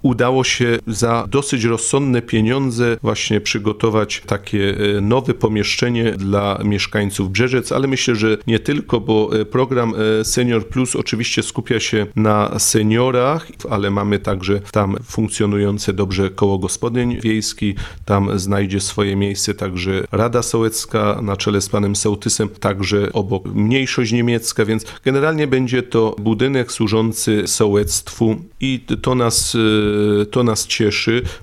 udało się za dosyć rozsądne pieniądze właśnie przygotować takie nowe pomieszczenie dla mieszkańców Brzeżec, ale myślę, że nie tylko, bo program Senior Plus oczywiście skupia się na seniorach, ale mamy także tam funkcjonujące dobrze koło gospodyń wiejskich, tam znajdzie swoje miejsce także Rada Sołecka na czele z panem sołtysem, także obok mniejszość niemiecka, więc generalnie będzie to budynek służący sołectwu i to nas cieszy.